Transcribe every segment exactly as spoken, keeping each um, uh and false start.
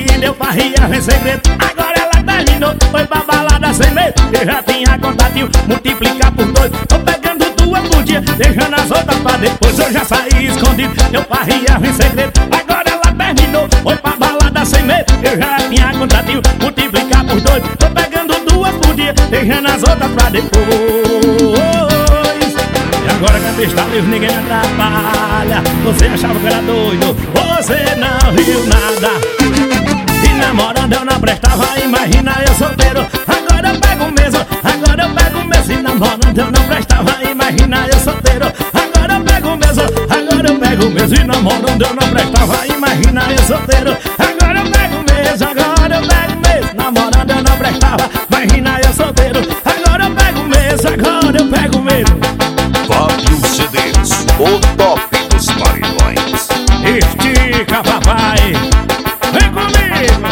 escondida, eu farria em segredo. Agora ela terminou, foi pra balada sem medo. Eu já tinha contatinho, multiplicar por dois. Tô pegando duas por dia, deixando as outras pra depois. Eu já saí escondido, eu farria em segredo. Agora ela terminou, foi pra balada sem medo. Eu já tinha contatinho, multiplicar por dois. Tô pegando duas por dia, deixando as outras pra depois. E agora que a pista tá livre, ninguém me atrapalha. Você achava que era doido, você não viu nada. E namorando eu não prestava, imagina eu solteiro. Agora eu pego mesmo, agora eu pego mesmo. E namorando eu não prestava, imagina eu solteiro. Agora eu pego mesmo, agora eu pego mesmo. E namorando eu não prestava, imagina eu solteiro. Agora eu pego mesmo, agora eu pego mesmo. Namorando eu não prestava, imagina eu solteiro. Agora eu pego mesmo, agora eu pego mesmo. Fábio C Ds, o top dos paredões. Estica, papai, vem comigo.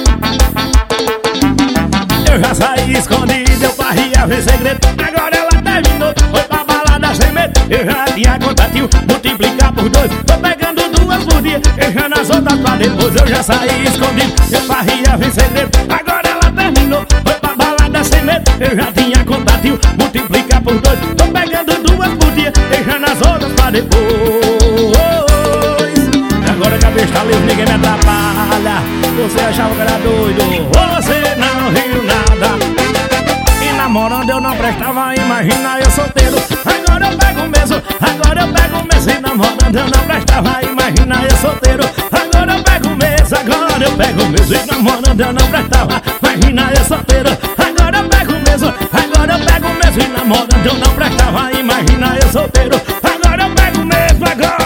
Eu já saí escondido, eu farria em segredo. Agora ela terminou, foi pra balada sem medo. Eu já tinha contatinho, multiplicar por dois. Tô pegando duas por dia, deixando as outras pra depois. Eu já saí escondido, eu farria em segredo. Agora ela terminou, foi pra balada sem medo. Eu já tinha contatinho, multiplicar por dois. Tô pegando duas por dia, deixando as outras pra depois. E agora que a cabeça tá livre, ninguém me atrapalha. Você achava que era doido, você não viu nada. E namorando eu não prestava, imagina eu solteiro. Agora eu pego mesmo, agora eu pego mesmo. E namorando eu não prestava, imagina eu solteiro. Agora eu pego mesmo, agora eu pego mesmo. E namorando eu não prestava, imagina eu solteiro. Agora eu pego mesmo, agora eu pego mesmo. E namorando eu não prestava, imagina eu solteiro. Agora eu pego mesmo, agora